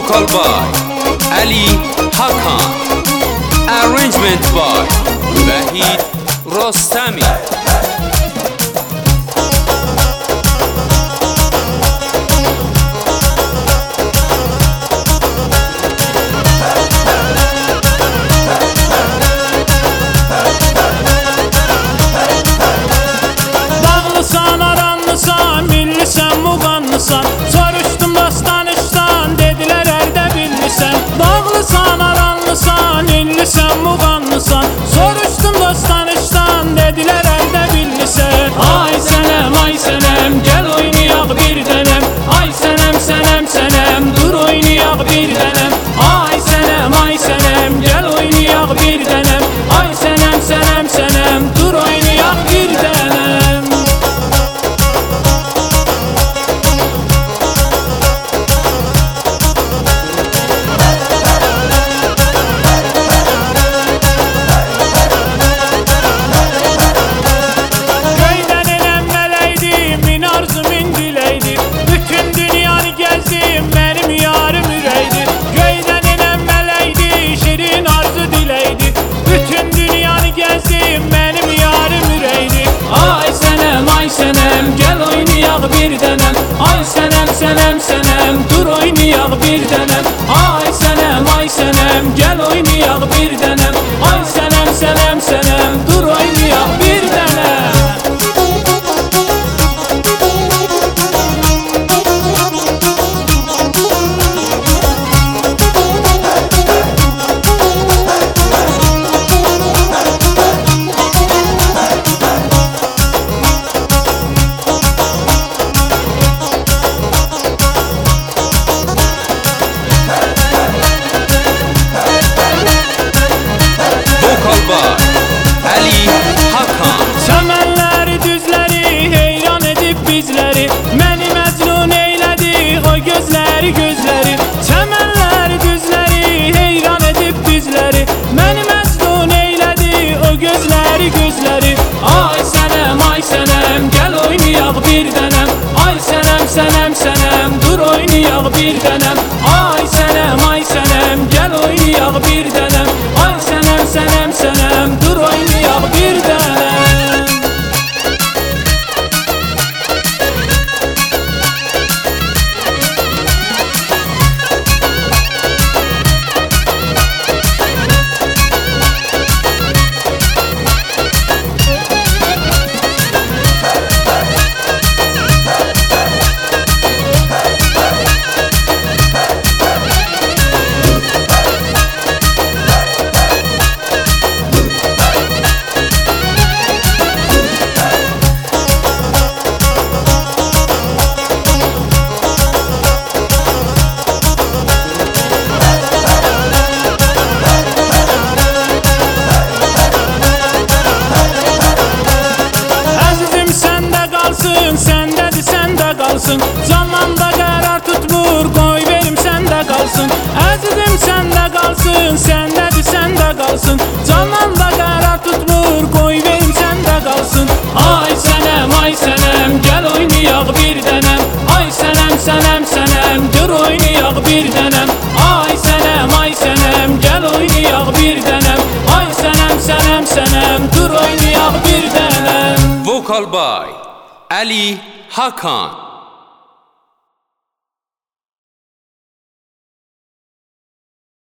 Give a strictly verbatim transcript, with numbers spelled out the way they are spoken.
Vocal by Ali Hakan. Arrangement by Vahid Rostami. Dağlısan, aranlısan, millisən, muğanlısan. Soruşdum dost-tanışdan, dedilər ərdə billisən. Dağlısan, aranlısan, millisən, muğanlısan. Soruşdum dost-tanışdan, dedilər ərdə billisən. Ay sənəm, ay sənəm, gəl oynayaq bir dənəm. Ay sənəm, sənəm, sənəm, dur oynayaq bir dənəm. Ay sənəm, ay sənəm, gəl oynayaq bir dənəm. Ay sənəm, sənəm, sənəm, dur oynayaq bir dənəm. Bir dənəm, ay sənəm, sənəm, sənəm, dur oynayaq bir dənəm. Ay sənəm, ay sənəm, gəl oynayaq bir dənəm. Ay sənəm, sənəm, sənəm, dur oynayaq bir dənəm. Ali Hakan. Çəmənləri, düzləri heyran edib bizləri. Məni məcnun eylədi o gözləri, gözləri. Çəmənləri, düzləri heyran edib bizləri. Məni məcnun eylədi o gözləri, gözləri. Ay sənəm, ay sənəm, gəl oynayaq bir dənəm. Ay sənəm, sənəm, sənəm, dur oynayaq bir dənəm. Ay sənəm, ay sənəm, gəl oynayaq bir dənəm. Ay sənəm, sənəm, sənəm, dur oynayaq bir dənəm. Səndədir, səndə qalsın. Cananda qərar tutmur, qoy verim səndə qalsın. Əzizim səndə qalsın, səndədir, səndə qalsın. Cananda qərar tutmur, qoy verim səndə qalsın. Ay sənəm, ay sənəm, gəl oynayaq bir dənəm. Ay sənəm, sənəm, sənəm, dur oynayaq bir dənəm. Ay sənəm, ay sənəm, gəl oynayaq bir dənəm. Ay sənəm, sənəm, sənəm, dur oynayaq bir dənəm. Vocal by Ali Hakan.